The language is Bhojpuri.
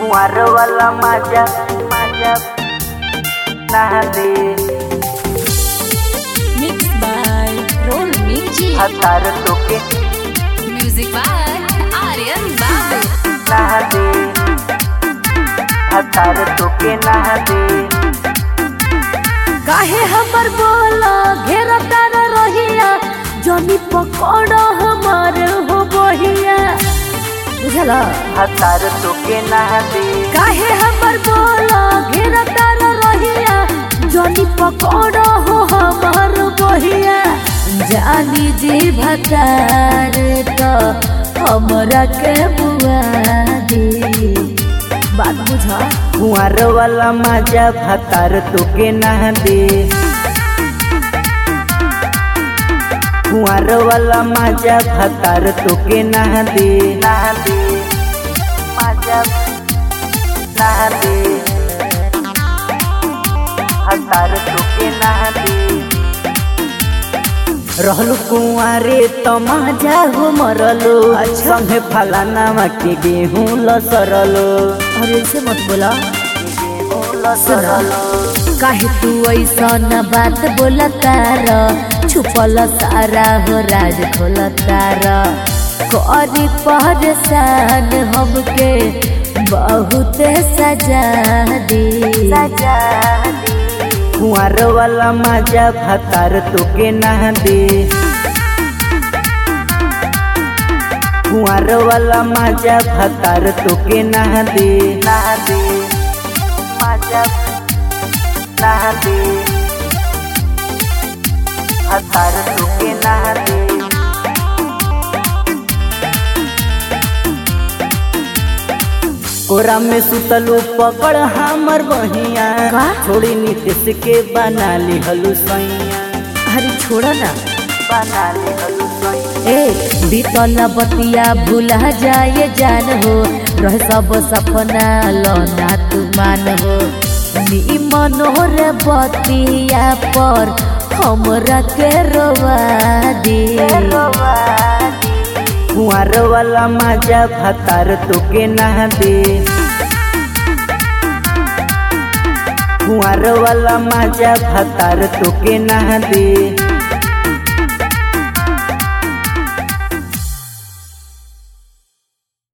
कुंवर वाला मजा मजा ना दे Mixed by Roll Miji. हतार तोके Music by Aryan Babu. ना दे हतार तोके ना दे काहे हमर बोला घेरा तार रहिया जनी पकड़ हमार हो बहिया बुझला। हतार तोके ना दे काहे हमर बोला घेरा तार रहिया जनी पकड़ हो हमार बहिया जानी जी भतार तो हमरा के बुआ दी बात बुझा। कुंवर वाला मजा हतार तोके ना दे कुंवर वाला मजा हतार तोके ना दे मजा ना दे हतार तोके ना दे रहलू कुंवारे तो मजा हो मरलो संगे फलाना के गेहूं लसरलो अरे ऐसे मत बोला। गेहूं लसरलो काहे तू ऐसा न बात बोला तारा छुपल सारा हो राज खोला तारा करी परेशान हमके बहुत सजा दी कुंवर वाला मजा हतार तोके ना दे कुंवर वाला मजा हतार तोके ना दे मजा ना दे हतार तोके ना दे कोरा में सुतलू पकड़ हमर बहिया का? छोड़ी नीतीश के बना ली हलू सैया अरे छोड़ा ना बना ली हलू सैया ए बीतल बतिया भूला जाए जान हो रह सब सपना लौना तू मान हो नी मनोर बतिया पर हमरा के रोवा दी कुंवर वाला मजा हतार तोके ना दे कुंवर वाला मजा हतार तोके ना दे